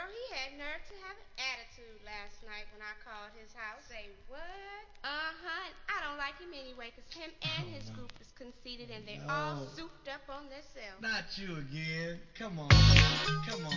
he had nerve to have an attitude last night when I called his house. Say what? Uh-huh. I don't like him anyway, because him and his group is conceited and they're all souped up on themselves. Not you again. Come on. Come on.